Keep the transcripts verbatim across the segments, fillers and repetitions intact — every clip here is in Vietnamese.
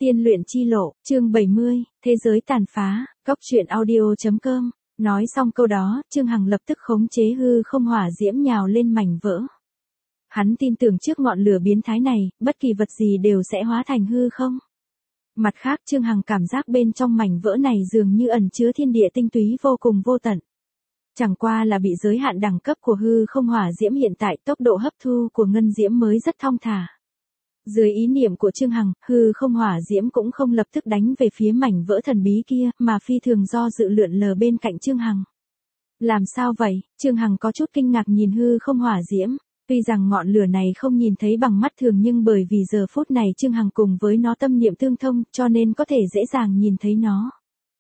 Tiên luyện chi lộ, chương bảy mươi, thế giới tàn phá, góc truyện audio.com. Nói xong câu đó, Trương Hằng lập tức khống chế hư không hỏa diễm nhào lên mảnh vỡ. Hắn tin tưởng trước ngọn lửa biến thái này, bất kỳ vật gì đều sẽ hóa thành hư không. Mặt khác, Trương Hằng cảm giác bên trong mảnh vỡ này dường như ẩn chứa thiên địa tinh túy vô cùng vô tận. Chẳng qua là bị giới hạn đẳng cấp của hư không hỏa diễm hiện tại, tốc độ hấp thu của ngân diễm mới rất thong thả. Dưới ý niệm của Trương Hằng, hư không hỏa diễm cũng không lập tức đánh về phía mảnh vỡ thần bí kia, mà phi thường do dự lượn lờ bên cạnh Trương Hằng. Làm sao vậy? Trương Hằng có chút kinh ngạc nhìn hư không hỏa diễm. Tuy rằng ngọn lửa này không nhìn thấy bằng mắt thường nhưng bởi vì giờ phút này Trương Hằng cùng với nó tâm niệm tương thông cho nên có thể dễ dàng nhìn thấy nó.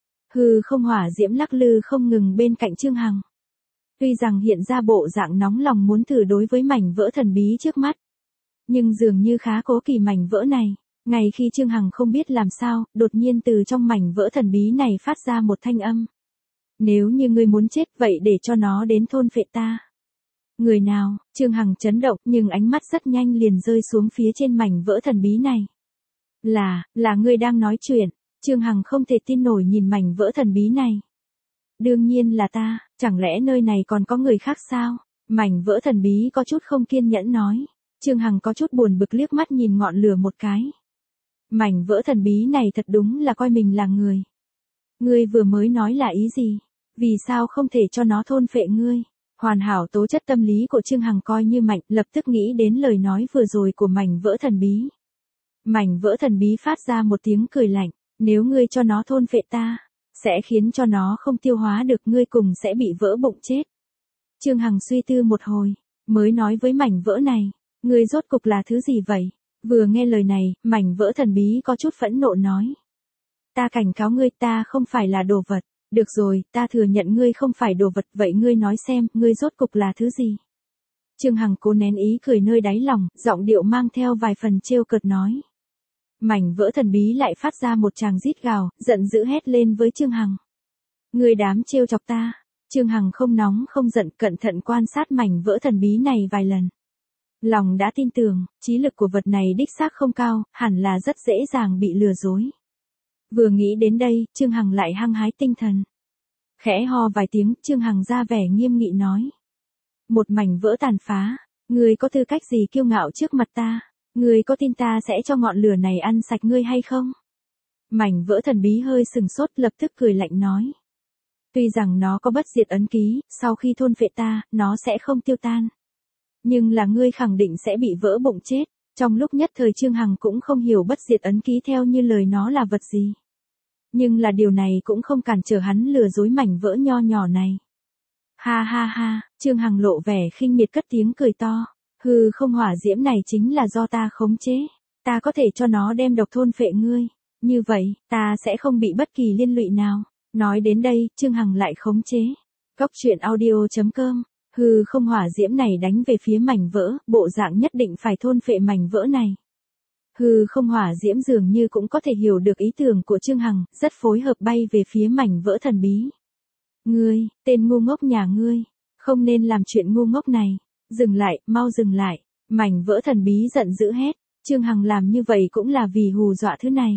Hư không hỏa diễm lắc lư không ngừng bên cạnh Trương Hằng. Tuy rằng hiện ra bộ dạng nóng lòng muốn thử đối với mảnh vỡ thần bí trước mắt. Nhưng dường như khá cố kỳ mảnh vỡ này. Ngay khi Trương Hằng không biết làm sao, đột nhiên từ trong mảnh vỡ thần bí này phát ra một thanh âm. Nếu như ngươi muốn chết vậy để cho nó đến thôn phệ ta. Người nào? Trương Hằng chấn động nhưng ánh mắt rất nhanh liền rơi xuống phía trên mảnh vỡ thần bí này. Là, là ngươi đang nói chuyện. Trương Hằng không thể tin nổi nhìn mảnh vỡ thần bí này. Đương nhiên là ta, chẳng lẽ nơi này còn có người khác sao? Mảnh vỡ thần bí có chút không kiên nhẫn nói. Trương Hằng có chút buồn bực liếc mắt nhìn ngọn lửa một cái. Mảnh vỡ thần bí này thật đúng là coi mình là người. Ngươi vừa mới nói là ý gì? Vì sao không thể cho nó thôn phệ ngươi? Hoàn hảo tố chất tâm lý của Trương Hằng coi như mạnh, lập tức nghĩ đến lời nói vừa rồi của mảnh vỡ thần bí. Mảnh vỡ thần bí phát ra một tiếng cười lạnh, nếu ngươi cho nó thôn phệ ta, sẽ khiến cho nó không tiêu hóa được, ngươi cùng sẽ bị vỡ bụng chết. Trương Hằng suy tư một hồi, mới nói với mảnh vỡ này, ngươi rốt cục là thứ gì vậy? Vừa nghe lời này, mảnh vỡ thần bí có chút phẫn nộ nói. Ta cảnh cáo ngươi, ta không phải là đồ vật. Được rồi, ta thừa nhận ngươi không phải đồ vật, vậy ngươi nói xem, ngươi rốt cục là thứ gì? Trương Hằng cố nén ý cười nơi đáy lòng, giọng điệu mang theo vài phần trêu cợt nói. Mảnh vỡ thần bí lại phát ra một tràng rít gào, giận dữ hét lên với Trương Hằng. Ngươi dám trêu chọc ta? Trương Hằng không nóng không giận, cẩn thận quan sát mảnh vỡ thần bí này vài lần. Lòng đã tin tưởng, trí lực của vật này đích xác không cao, hẳn là rất dễ dàng bị lừa dối. Vừa nghĩ đến đây, Trương Hằng lại hăng hái tinh thần. Khẽ ho vài tiếng, Trương Hằng ra vẻ nghiêm nghị nói. Một mảnh vỡ tàn phá, ngươi có tư cách gì kiêu ngạo trước mặt ta? Ngươi có tin ta sẽ cho ngọn lửa này ăn sạch ngươi hay không? Mảnh vỡ thần bí hơi sừng sốt, lập tức cười lạnh nói. Tuy rằng nó có bất diệt ấn ký, sau khi thôn phệ ta, nó sẽ không tiêu tan. Nhưng là ngươi khẳng định sẽ bị vỡ bụng chết. Trong lúc nhất thời Trương Hằng cũng không hiểu bất diệt ấn ký theo như lời nó là vật gì. Nhưng là điều này cũng không cản trở hắn lừa dối mảnh vỡ nho nhỏ này. Ha ha ha, Trương Hằng lộ vẻ khinh miệt cất tiếng cười to. Hư không hỏa diễm này chính là do ta khống chế. Ta có thể cho nó đem độc thôn phệ ngươi. Như vậy, ta sẽ không bị bất kỳ liên lụy nào. Nói đến đây, Trương Hằng lại khống chế. Góc truyện audio.com. Hư không hỏa diễm này đánh về phía mảnh vỡ, bộ dạng nhất định phải thôn phệ mảnh vỡ này. Hư không hỏa diễm dường như cũng có thể hiểu được ý tưởng của Trương Hằng, rất phối hợp bay về phía mảnh vỡ thần bí. Ngươi, tên ngu ngốc nhà ngươi, không nên làm chuyện ngu ngốc này. Dừng lại, mau dừng lại. Mảnh vỡ thần bí giận dữ hét. Trương Hằng làm như vậy cũng là vì hù dọa thứ này.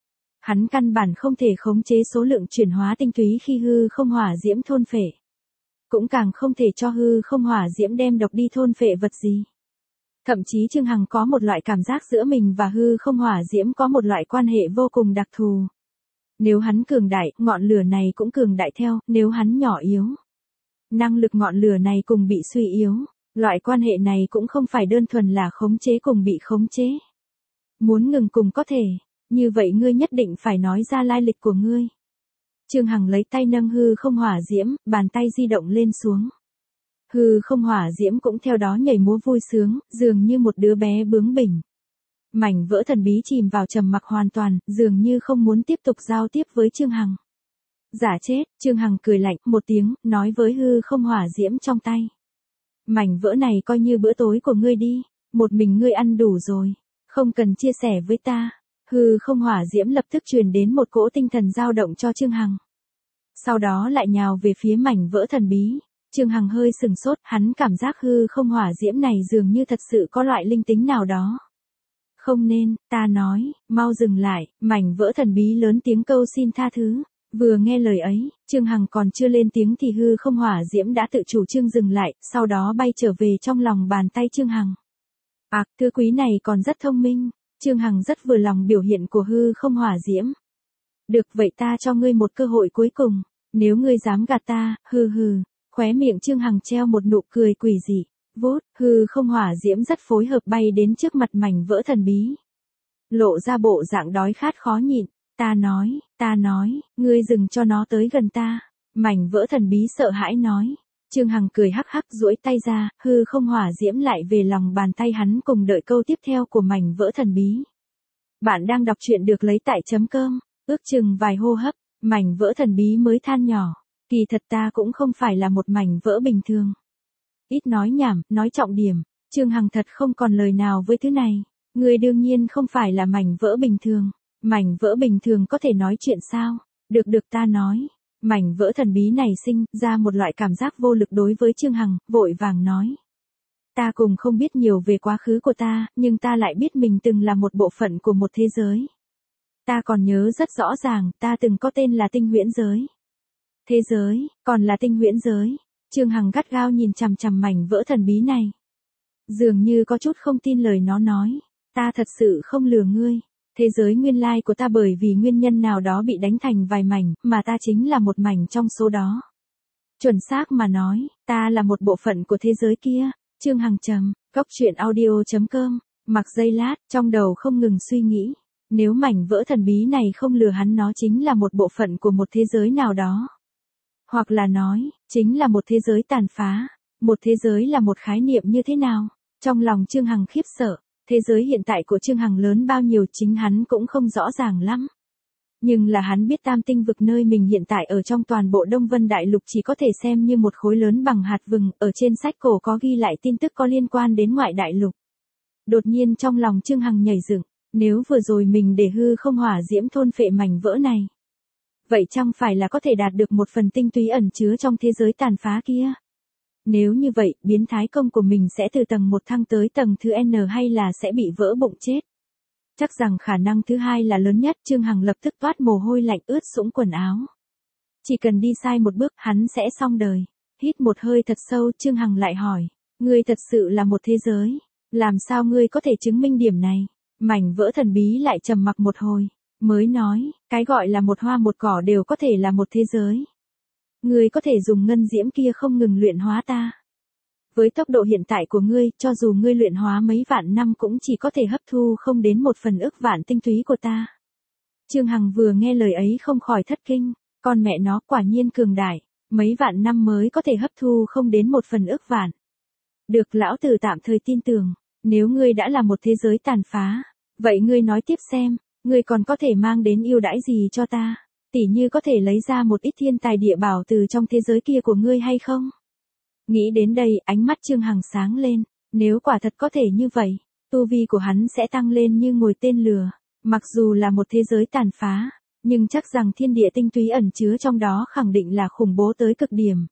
Hắn căn bản không thể khống chế số lượng chuyển hóa tinh túy khi hư không hỏa diễm thôn phệ. Cũng càng không thể cho hư không hỏa diễm đem độc đi thôn phệ vật gì. Thậm chí Trương Hằng có một loại cảm giác giữa mình và hư không hỏa diễm có một loại quan hệ vô cùng đặc thù. Nếu hắn cường đại, ngọn lửa này cũng cường đại theo, nếu hắn nhỏ yếu. Năng lực ngọn lửa này cùng bị suy yếu, loại quan hệ này cũng không phải đơn thuần là khống chế cùng bị khống chế. Muốn ngừng cùng có thể, như vậy ngươi nhất định phải nói ra lai lịch của ngươi. Trương Hằng lấy tay nâng hư không hỏa diễm, bàn tay di động lên xuống. Hư không hỏa diễm cũng theo đó nhảy múa vui sướng, dường như một đứa bé bướng bỉnh. Mảnh vỡ thần bí chìm vào trầm mặc hoàn toàn, dường như không muốn tiếp tục giao tiếp với Trương Hằng. Giả chết, Trương Hằng cười lạnh một tiếng, nói với hư không hỏa diễm trong tay. Mảnh vỡ này coi như bữa tối của ngươi đi, một mình ngươi ăn đủ rồi, không cần chia sẻ với ta. Hư không hỏa diễm lập tức truyền đến một cỗ tinh thần dao động cho Trương Hằng. Sau đó lại nhào về phía mảnh vỡ thần bí. Trương Hằng hơi sừng sốt, hắn cảm giác hư không hỏa diễm này dường như thật sự có loại linh tính nào đó. Không nên, ta nói, mau dừng lại, mảnh vỡ thần bí lớn tiếng câu xin tha thứ. Vừa nghe lời ấy, Trương Hằng còn chưa lên tiếng thì hư không hỏa diễm đã tự chủ trương dừng lại, sau đó bay trở về trong lòng bàn tay Trương Hằng. À, thư quý này còn rất thông minh, Trương Hằng rất vừa lòng biểu hiện của hư không hỏa diễm. Được vậy ta cho ngươi một cơ hội cuối cùng, nếu ngươi dám gạt ta, hừ hừ, khóe miệng Trương Hằng treo một nụ cười quỷ dị, vút, hư không hỏa diễm rất phối hợp bay đến trước mặt mảnh vỡ thần bí. Lộ ra bộ dạng đói khát khó nhịn, ta nói, ta nói, ngươi dừng cho nó tới gần ta, mảnh vỡ thần bí sợ hãi nói. Trương Hằng cười hắc hắc duỗi tay ra, hư không hỏa diễm lại về lòng bàn tay hắn cùng đợi câu tiếp theo của mảnh vỡ thần bí. Bạn đang đọc truyện được lấy tại chấm cơm, ước chừng vài hô hấp, mảnh vỡ thần bí mới than nhỏ, kỳ thật ta cũng không phải là một mảnh vỡ bình thường. Ít nói nhảm, nói trọng điểm, Trương Hằng thật không còn lời nào với thứ này, ngươi đương nhiên không phải là mảnh vỡ bình thường, mảnh vỡ bình thường có thể nói chuyện sao, được được ta nói. Mảnh vỡ thần bí này sinh ra một loại cảm giác vô lực đối với Trương Hằng, vội vàng nói. Ta cùng không biết nhiều về quá khứ của ta, nhưng ta lại biết mình từng là một bộ phận của một thế giới. Ta còn nhớ rất rõ ràng, ta từng có tên là tinh huyễn giới. Thế giới, còn là tinh huyễn giới. Trương Hằng gắt gao nhìn chằm chằm mảnh vỡ thần bí này. Dường như có chút không tin lời nó nói. Ta thật sự không lừa ngươi. Thế giới nguyên lai của ta bởi vì nguyên nhân nào đó bị đánh thành vài mảnh, mà ta chính là một mảnh trong số đó. Chuẩn xác mà nói, ta là một bộ phận của thế giới kia. Trương Hằng trầm, góc truyện audio chấm com, mặc giây lát, trong đầu không ngừng suy nghĩ. Nếu mảnh vỡ thần bí này không lừa hắn nó chính là một bộ phận của một thế giới nào đó. Hoặc là nói, chính là một thế giới tàn phá. Một thế giới là một khái niệm như thế nào? Trong lòng Trương Hằng khiếp sợ. Thế giới hiện tại của Trương Hằng lớn bao nhiêu chính hắn cũng không rõ ràng lắm. Nhưng là hắn biết tam tinh vực nơi mình hiện tại ở trong toàn bộ Đông Vân Đại Lục chỉ có thể xem như một khối lớn bằng hạt vừng, ở trên sách cổ có ghi lại tin tức có liên quan đến ngoại đại lục. Đột nhiên trong lòng Trương Hằng nhảy dựng, nếu vừa rồi mình để hư không hỏa diễm thôn phệ mảnh vỡ này. Vậy chẳng phải là có thể đạt được một phần tinh túy ẩn chứa trong thế giới tàn phá kia? Nếu như vậy, biến thái công của mình sẽ từ tầng một thăng tới tầng thứ N hay là sẽ bị vỡ bụng chết? Chắc rằng khả năng thứ hai là lớn nhất, Trương Hằng lập tức toát mồ hôi lạnh ướt sũng quần áo. Chỉ cần đi sai một bước, hắn sẽ xong đời. Hít một hơi thật sâu, Trương Hằng lại hỏi, ngươi thật sự là một thế giới, làm sao ngươi có thể chứng minh điểm này? Mảnh vỡ thần bí lại trầm mặc một hồi, mới nói, cái gọi là một hoa một cỏ đều có thể là một thế giới. Ngươi có thể dùng ngân diễm kia không ngừng luyện hóa ta. Với tốc độ hiện tại của ngươi, cho dù ngươi luyện hóa mấy vạn năm cũng chỉ có thể hấp thu không đến một phần ức vạn tinh túy của ta. Trương Hằng vừa nghe lời ấy không khỏi thất kinh, con mẹ nó quả nhiên cường đại, mấy vạn năm mới có thể hấp thu không đến một phần ức vạn. Được lão tử tạm thời tin tưởng, nếu ngươi đã là một thế giới tàn phá, vậy ngươi nói tiếp xem, ngươi còn có thể mang đến ưu đãi gì cho ta? Tỉ như có thể lấy ra một ít thiên tài địa bảo từ trong thế giới kia của ngươi hay không? Nghĩ đến đây, ánh mắt Trương Hằng sáng lên, nếu quả thật có thể như vậy, tu vi của hắn sẽ tăng lên như ngồi tên lửa. Mặc dù là một thế giới tàn phá, nhưng chắc rằng thiên địa tinh túy ẩn chứa trong đó khẳng định là khủng bố tới cực điểm.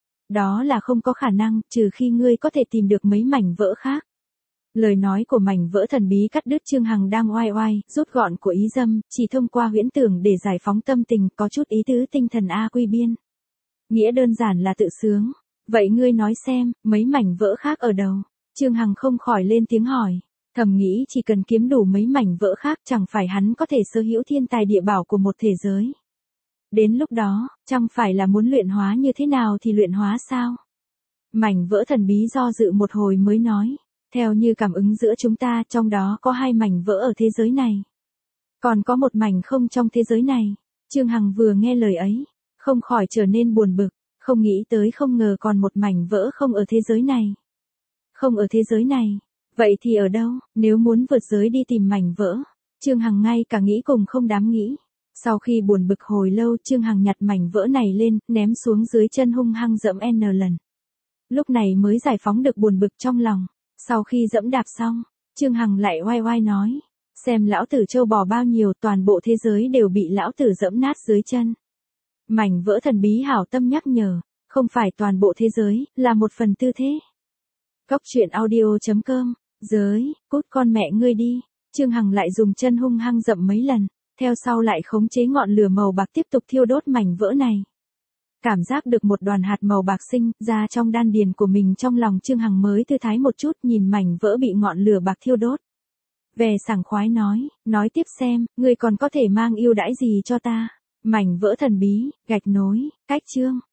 Đó là không có khả năng, trừ khi ngươi có thể tìm được mấy mảnh vỡ khác. Lời nói của mảnh vỡ thần bí cắt đứt Trương Hằng đang oai oai, rút gọn của ý dâm, chỉ thông qua huyễn tưởng để giải phóng tâm tình, có chút ý tứ tinh thần A quy biên. Nghĩa đơn giản là tự sướng. Vậy ngươi nói xem, mấy mảnh vỡ khác ở đâu? Trương Hằng không khỏi lên tiếng hỏi, thầm nghĩ chỉ cần kiếm đủ mấy mảnh vỡ khác chẳng phải hắn có thể sở hữu thiên tài địa bảo của một thế giới. Đến lúc đó, chẳng phải là muốn luyện hóa như thế nào thì luyện hóa sao? Mảnh vỡ thần bí do dự một hồi mới nói. Theo như cảm ứng giữa chúng ta, trong đó có hai mảnh vỡ ở thế giới này. Còn có một mảnh không trong thế giới này. Trương Hằng vừa nghe lời ấy, không khỏi trở nên buồn bực, không nghĩ tới không ngờ còn một mảnh vỡ không ở thế giới này. Không ở thế giới này, vậy thì ở đâu? Nếu muốn vượt giới đi tìm mảnh vỡ, Trương Hằng ngay cả nghĩ cùng không dám nghĩ. Sau khi buồn bực hồi lâu, Trương Hằng nhặt mảnh vỡ này lên, ném xuống dưới chân hung hăng dẫm N lần. Lúc này mới giải phóng được buồn bực trong lòng. Sau khi dẫm đạp xong, Trương Hằng lại oai oai nói, xem lão tử trâu bò bao nhiêu, toàn bộ thế giới đều bị lão tử dẫm nát dưới chân. Mảnh vỡ thần bí hảo tâm nhắc nhở, không phải toàn bộ thế giới, là một phần tư thế. Góc truyện audio chấm com, giới, cút con mẹ ngươi đi. Trương Hằng lại dùng chân hung hăng dậm mấy lần, theo sau lại khống chế ngọn lửa màu bạc tiếp tục thiêu đốt mảnh vỡ này. Cảm giác được một đoàn hạt màu bạc sinh ra trong đan điền của mình, trong lòng Trương Hằng mới thư thái một chút, nhìn mảnh vỡ bị ngọn lửa bạc thiêu đốt. Vẻ sảng khoái nói, nói tiếp xem, ngươi còn có thể mang ưu đãi gì cho ta? Mảnh vỡ thần bí, gạch nối, cách chương.